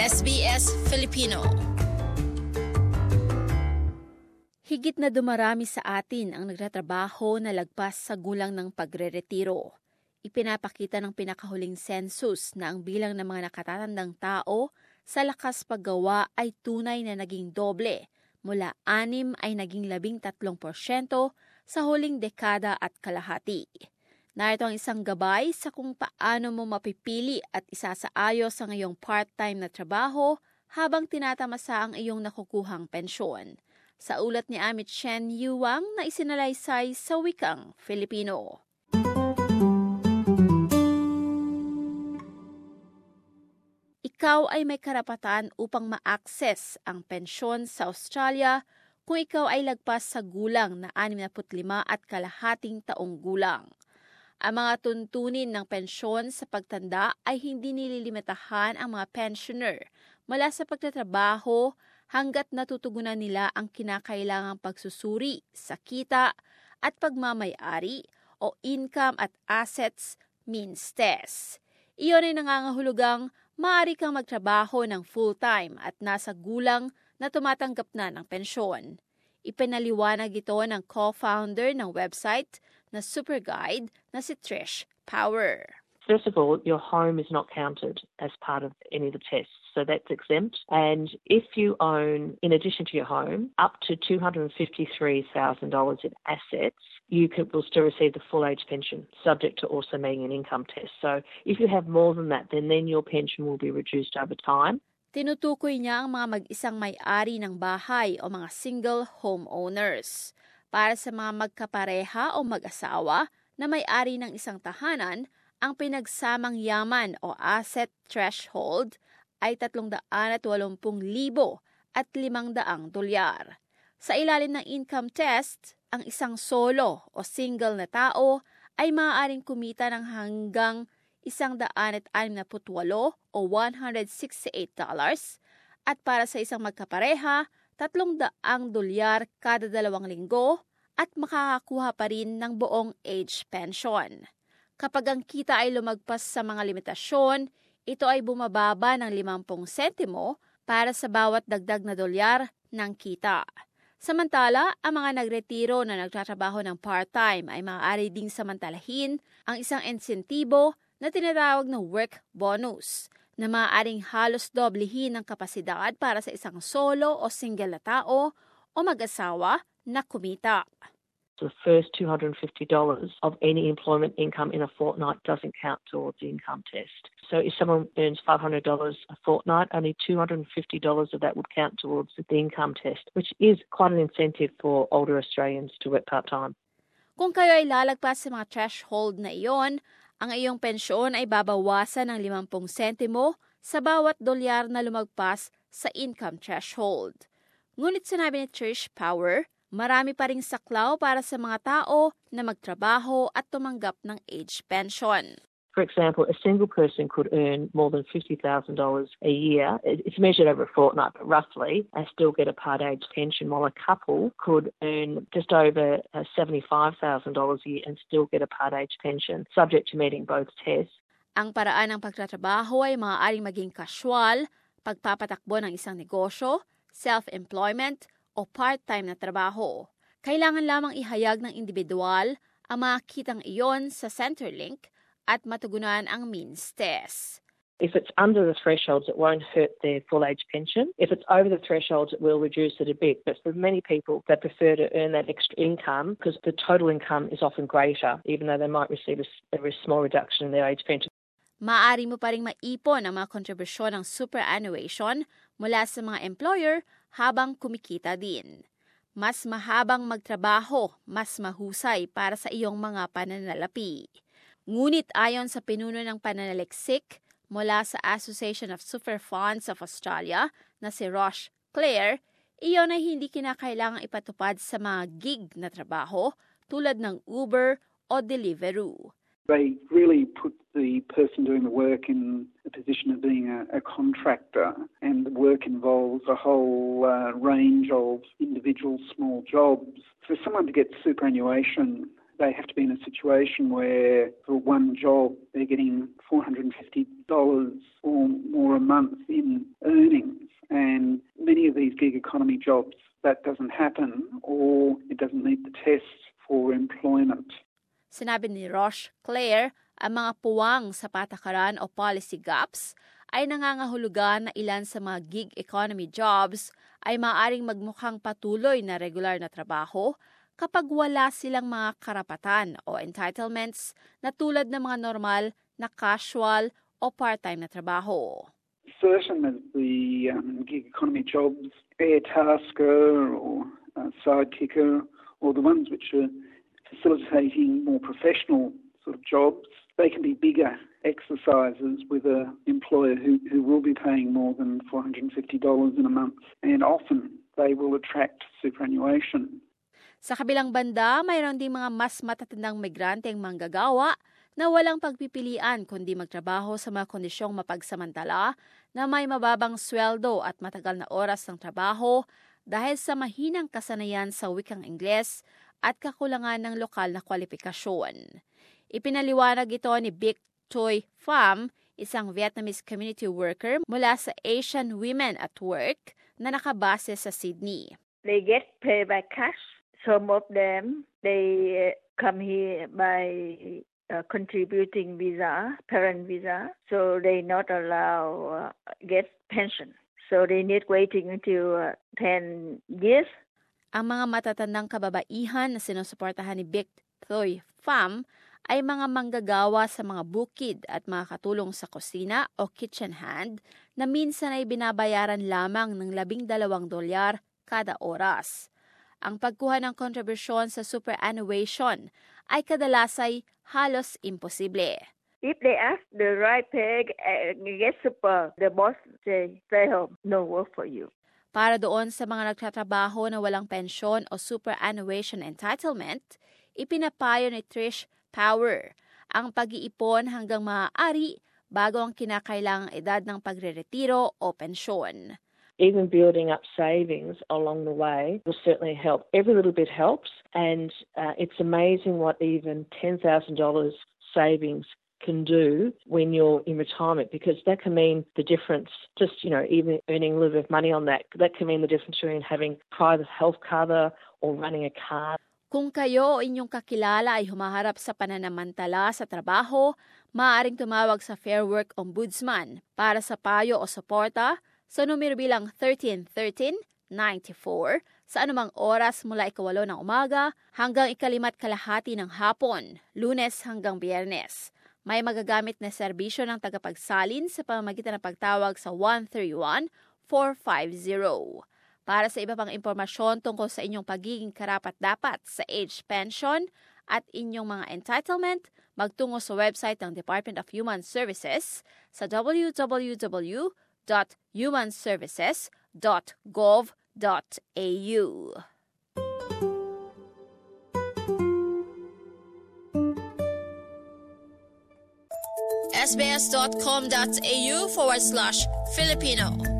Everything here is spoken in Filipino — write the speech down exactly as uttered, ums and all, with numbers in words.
S B S Filipino. Higit na dumarami sa atin ang nagtatrabaho na lagpas sa gulang ng pagre-retiro. Ipinapakita ng pinakahuling census na ang bilang ng mga nakatatandang tao sa lakas paggawa ay tunay na naging doble, mula anim ay naging labing tatlong porsyento sa huling dekada at kalahati. Narito ang isang gabay sa kung paano mo mapipili at isasaayos ang iyong part-time na trabaho habang tinatamasa ang iyong nakukuhang pensyon. Sa ulat ni Amit Shen Yuang na isinalaysay sa wikang Filipino. Ikaw ay may karapatan upang ma-access ang pensyon sa Australia kung ikaw ay lagpas sa gulang na anim na putlimang at kalahating taong gulang. Ang mga tuntunin ng pensyon sa pagtanda ay hindi nililimitahan ang mga pensioner mula sa pagtatrabaho hanggat natutugunan nila ang kinakailangang pagsusuri sa kita at pagmamay-ari o income at assets means test. Iyon ay nangangahulugang maaari kang magtrabaho ng full-time at nasa gulang na tumatanggap na ng pensyon. Ipinaliwanag ito ng co-founder ng website na Super Guide na si Trish Power. First of all, your home is not counted as part of any of the tests, so that's exempt. And if you own, in addition to your home, up to two hundred fifty-three thousand dollars in assets, you can, will still receive the full age pension, subject to also meeting an income test. So if you have more than that, then, then your pension will be reduced over time. Tinutukoy niya ang mga mag-isang may-ari ng bahay o mga single homeowners. Para sa mga magkapareha o mag-asawa na may-ari ng isang tahanan, ang pinagsamang yaman o asset threshold ay tatlong daan at walumpung libo at limang daang dolyar. Sa ilalim ng income test, ang isang solo o single na tao ay maaaring kumita ng hanggang isang daan at anim na putwalo o one hundred sixty-eight dollars at para sa isang magkapareha, tatlong daang dolyar kada dalawang linggo at makakakuha pa rin ng buong age pension. Kapag ang kita ay lumagpas sa mga limitasyon, ito ay bumababa ng limangpung sentimo para sa bawat dagdag na dolyar ng kita. Samantala, ang mga nagretiro na nagtatrabaho ng part-time ay maaari ding samantalahin ang isang insentibo na tinatawag na work bonus na maaaring halos doblehin ang kapasidad para sa isang solo o single na tao o mag-asawa na kumita. The first two hundred fifty dollars of any employment income in a fortnight doesn't count towards the income test. So if someone earns five hundred dollars a fortnight, only two hundred fifty dollars of that would count towards the income test, which is quite an incentive for older Australians to work part-time. Kung kayo ay lalagpas sa mga threshold na iyon, ang iyong pensyon ay babawasan ng limangpung sentimo sa bawat dolyar na lumagpas sa income threshold. Ngunit sinabi ni Trish Power, marami pa ring saklaw para sa mga tao na magtrabaho at tumanggap ng age pension. For example, a single person could earn more than fifty thousand dollars a year. It's measured over a fortnight, but roughly, and still get a part age pension, while a couple could earn just over seventy-five thousand dollars a year and still get a part age pension, subject to meeting both tests. Ang paraan ng pagtatrabaho ay maaaring maging casual, pagpapatakbo ng isang negosyo, self-employment, o part-time na trabaho. Kailangan lamang ihayag ng individual ang mga kitang iyon sa Centrelink at matugunan ang means test. If it's under the thresholds, it won't hurt their full age pension. If it's over the thresholds, it will reduce it a bit. But for many people, they prefer to earn that extra income because the total income is often greater, even though they might receive a, a very small reduction in their age pension. Maaari mo pa ring maipon ang mga kontribusyon ng superannuation mula sa mga employer habang kumikita din. Mas mahabang magtrabaho, mas mahusay para sa iyong mga pananalapi. Ngunit ayon sa pinuno ng pananaliksik mula sa Association of Super Funds of Australia na si Rosh Clare, iyon ay hindi kinakailangang ipatupad sa mga gig na trabaho tulad ng Uber o Deliveroo. They really put the person doing the work in a position of being a, a contractor, and the work involves a whole uh, range of individual small jobs. For someone to get superannuation, they have to be in a situation where for one job they're getting four hundred fifty dollars or more a month in earnings. And many of these gig economy jobs, that doesn't happen or it doesn't meet the tests for employment. Sinabi ni Roche Claire, ang mga puwang sa patakaran o policy gaps ay nangangahulugan na ilan sa mga gig economy jobs ay maaaring magmukhang patuloy na regular na trabaho kapag wala silang mga karapatan o entitlements na tulad ng mga normal na casual o part-time na trabaho. Certain of the um, gig economy jobs, air tasker or uh, sidekicker, or the ones which are facilitating more professional sort of jobs, they can be bigger exercises with an employer who, who will be paying more than four hundred fifty dollars in a month, and often they will attract superannuation. Sa kabilang banda, mayroon din mga mas matatandang migranteng manggagawa na walang pagpipilian kundi magtrabaho sa mga kondisyong mapagsamantala na may mababang sweldo at matagal na oras ng trabaho dahil sa mahinang kasanayan sa wikang Ingles at kakulangan ng lokal na kwalifikasyon. Ipinaliwanag ito ni Vic Toy Pham, isang Vietnamese community worker mula sa Asian Women at Work na nakabase sa Sydney. They get paid by cash. Some of them, they come here by uh, contributing visa, parent visa, so they not allow uh, get pension. So they need waiting until uh, ten years. Ang mga matatandang kababaihan na sinusuportahan ni Vic Toy Pham ay mga manggagawa sa mga bukid at mga katulong sa kusina o kitchen hand na minsan ay binabayaran lamang ng labing dalawang dolyar kada oras. Ang pagkuha ng kontribusyon sa superannuation ay kadalas ay halos imposible. If they ask the right pay, uh, get super, the boss say, stay home, no work for you. Para doon sa mga nagtatrabaho na walang pensyon o superannuation entitlement, ipinapayo ni Trish Power ang pag-iipon hanggang maaari bago ang kinakailangang edad ng pagreretiro o pensyon. Even building up savings along the way will certainly help. Every little bit helps, and uh, it's amazing what even ten thousand dollars savings can do when you're in retirement, because that can mean the difference. Just, you know, even earning a little bit of money on that, that can mean the difference between having private health cover or running a car. Kung kayo o inyong kakilala ay humaharap sa pananamantala sa trabaho, maaaring tumawag sa Fair Work Ombudsman para sa payo o suporta sa numero bilang thirteen thirteen ninety-four sa anumang oras mula ikawalo ng umaga hanggang ikalimat kalahati ng hapon, Lunes hanggang Biyernes. May magagamit na serbisyo ng tagapagsalin sa pamamagitan ng pagtawag sa one three one four five zero. Para sa iba pang impormasyon tungkol sa inyong pagiging karapat-dapat sa age pension at inyong mga entitlement, magtungo sa website ng Department of Human Services sa w w w dot human services dot gov dot a u. s b s dot com dot a u forward slash Filipino